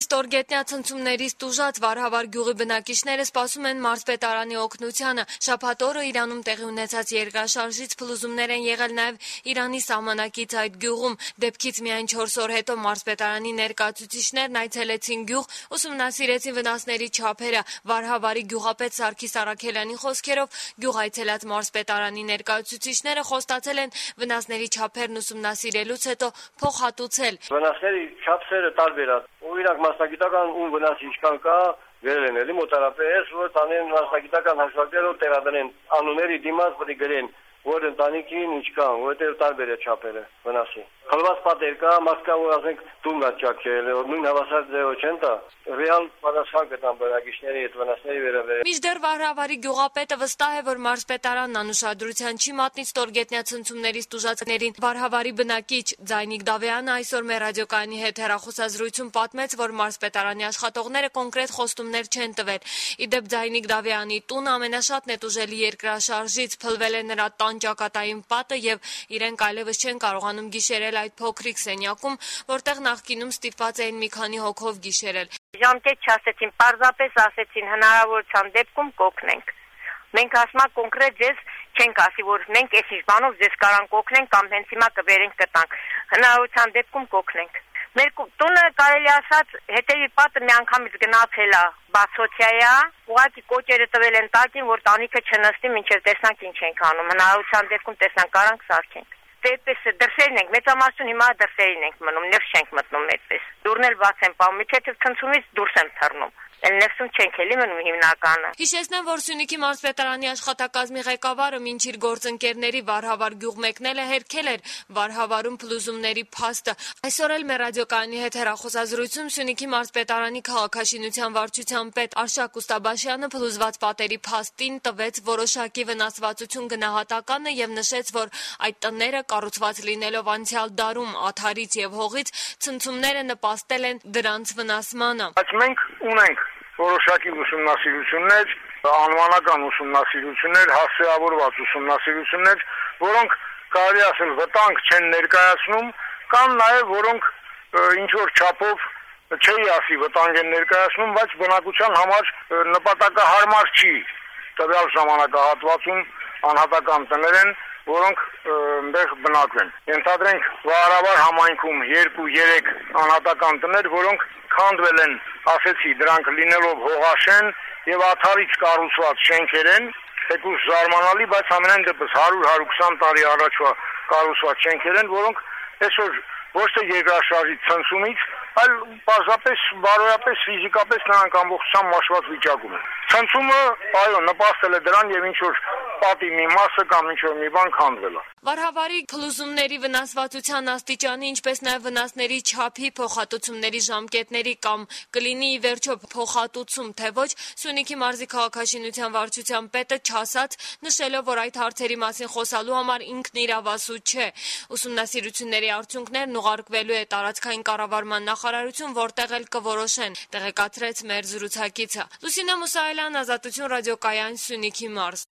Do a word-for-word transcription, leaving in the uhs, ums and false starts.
ստորգետնյա ցնցումներից տուժած Վարհավար գյուղի բնակիչները սպասում են մարզպետարանի օգնությանը։ Շաբաթ օրը Իրանում տեղի ունեցած երկրաշարժից փլուզումներ են եղել նաև Իրանի սահմանակից այդ գյուղում։ Դեպքից միայն չորս օր հետո մարզպետարանի ներկայացուցիչներն այցելեցին գյուղ, ուսումնասիրեցին վնասների չափերը։ Վարհավարի գյուղապետ Սարգիս Առաքելյանի խոսքերով գյուղ այցելած մարզպետարանի ներկայացուցիչները խոստացել են վնասների չափերն ուսումնասիրելուց հետո փոխհատուցել։ Վնասների չափսերը տարբեր են։ Ու իրանք մասնագիտական ում վնաս ինչքան կա վերել են էլի մոտարապես, որ տանեն մասնագիտական հաշվարկներով տեղադրեն անունների դիմաց պետք է գրեն, որ ընտանիքին ինչքան, որտեղ տարբեր է չափերը վնասի։ Խլված պատեր կա, մասկա որ ասենք տուն կա ճաքել, որ նույն հավասար ձևով չեն տա, ռեալ պատասխան կտան բնակիչների այդ վնասների վերաբերյալ։ Մինչդեռ Վարհավարի գյուղապետը վստահ է, որ մարզպետարանն անուշադրության չի մատնի ստորգետնյա ցնցումներից տուժածներին։ Վարհավարի բնակիչ Ձայնիկ Դավեյանը այսօր մեր ռադիոկայանի հետ հեռախոսազրույցում պատմեց, որ մարզպետարանի աշխատողները կոնկրետ խոստումներ չեն տվել։ Իդեպ Ձայնիկ Դավեյանի տունը ամենաշատն է տուժելի երկրաշարժից, փլվել է նրա տան ճակատային պատը եւ իրենք այլևս չեն կարողանում գիշերել այդ փոքրիկ սենյակում, որտեղ նախկինում ստիպված էին մի քանի հոգով գիշերել։ Ժամկետ չասեցին, պարզապես ասեցին հնարավորության դեպքում կօգնենք։ Մենք ասма կոնկրետ ձեզ չենք ասի, որ մենք այս բանով ձեզ կարանք օգնենք կամ հենց հիմա կբերենք կտանք։ Հնարավորության դեպքում կօգնենք։ Մեր տունը կարելի ասած հետևի պատը մի անգամից գնացել է, բացօթյա, ուղղակի կոճերը տվել են տակին, որ տանիքը չնստի, մինչև տեսնանք ինչ ենք անում։ Հնարավորության դեպքում տեսնանք կարանք սարքենք։ Այդպես դրսերն ենք, մեծամասնություն հիմա դրսերին ենք մնում, ներս չենք մտնում այդպես։ Դուրն էլ բաց են պահում, միջև ցնցումից դուրս են թռնում։ Ներսում չենք էլի մնում հիմնականը։ Հիշեցնեմ, որ Սյունիքի մարզպետարանի աշխատակազմի ղեկավարը մինչ իր գործընկերների Վարհավար գյուղ մեկնել է հերքել էր Վարհավարում փլուզումների փաստը։ Այսօր էլ մեր ռադիոկայանի հետ հեռախոսազրույցում Սյունիքի մարզպետարանի քաղաքաշինության վարչության պետ Արշակ Ուստաբաշյանը փլուզված պատերի փաստին տվեց որոշակի վնասվածություն գնահատականը եւ նշեց, որ այդ տները կառուցված լինելով անցյալ դարում աթարից եւ հողից ցնցումները նպաստել են դրանց վնասմանը։ Բայց մենք ունենք որոշակի ուսումնասիրություններ, անվանական ուսումնասիրություններ, հասցեավորված ուսումնասիրություններ, որոնք կարելի ասել վտանգ չեն ներկայացնում, կան նաև որոնք ինչ որ չափով չի ասի վտանգ են ներկայացնում, բայց բնակության համար նպատակահարմար չի տվյալ ժամանակահատվածում անհատական տներ են, որոնք այնտեղ բնակվեն։ Ենթադրենք Վարհավար համայնքում երկու-երեք անհատական տներ, որոնք քանդվել են, ասեցի, դրանք լինելով հողաշեն եւ աթարից կառուցված շենքեր են, թեկուզ զարմանալի, բայց ամենայն դեպս հարյուր հարյուր տարի առաջվա կառուցված շենքեր են, որոնք այսօր ոչ թե երկրաշարժի ցնցումից, այլ պարզապես բարոյապես ֆիզիկապես նրանք ամբողջությամբ մաշված վիճակում են։ Ցնցումը, այո, նպաստել է դրան եւ ինչ որ պատի մի մասը կամ ինչ որ մի բան քանդվել է։ Վարհավարի փլուզումների վնասվածության աստիճանի, ինչպես նաև վնասների չափի փոխհատուցումների ժամկետների կամ կլինի ի վերջո փոխհատուցում, թե ոչ, Սյունիքի մարզի քաղաքաշինության վարչության պետը չասաց, նշելով, որ այդ հարցերի մասին խոսալու համար ինքն իրավասու չէ։ Ուսումնասիրությունների արդյունքներն ուղարկվելու է տարածքային կառավարման նախարարություն, որտեղ էլ կորոշեն, տեղեկացրեց մեր զրուցակիցը։ Լուսինե Մուսայելյան, Ազատություն ռադիոկայան, Սյունիքի մարզ։